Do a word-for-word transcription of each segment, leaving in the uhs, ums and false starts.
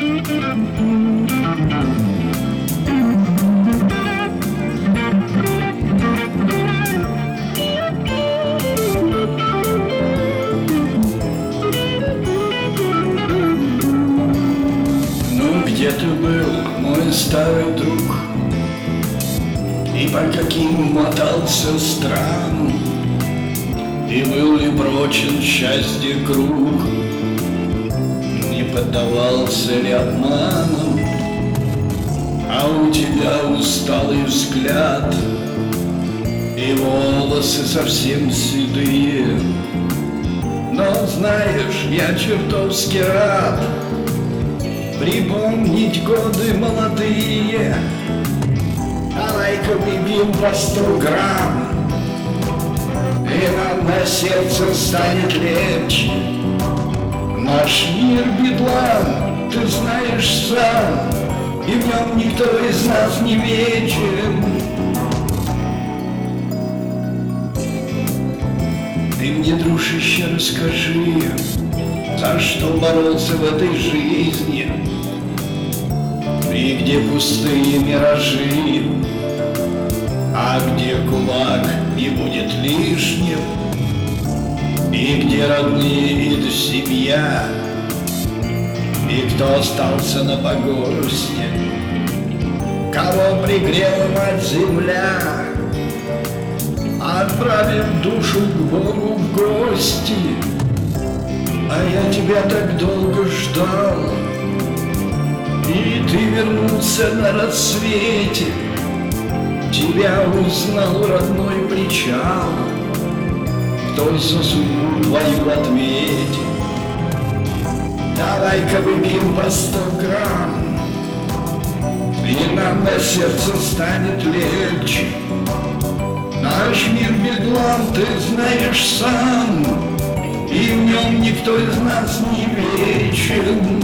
Где ты был, мой старый друг, и по каким мотался странам, и был ли прочен счастье круг, не поддавался ли обманам, а у тебя усталый взгляд и волосы совсем седые. Но знаешь, я чертовски рад припомнить годы молодые. Давай-ка выпьем по сто грамм, и нам на сердце станет легче. Наш мир бедлам, ты знаешь сам, и в нем никто из нас не вечен. Ты мне, дружище, расскажи, за что боролся в этой жизни, и где пустые миражи, а где кулак не будет лишним, и где родные и семья, и кто остался на погосте, кого пригрела мать-земля, отправив душу к Богу в гости. А я тебя так долго ждал, и ты вернулся на рассвете. Тебя узнал родной причал, кто за судьбу твою ответит. Давай-ка выпьем по сто грамм, и нам на сердце станет легче. Наш мир бедлам, ты знаешь сам, и в нем никто из нас не вечен.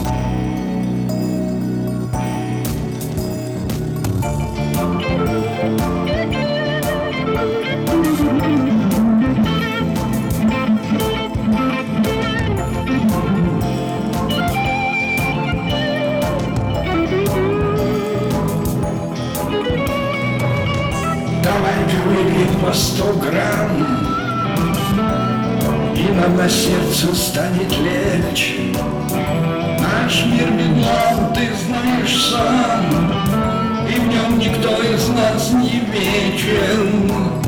Давай-ка выпьем по сто грамм, и нам на сердце станет легче. Наш мир бедлам, ты знаешь сам, и в нем никто из нас не вечен.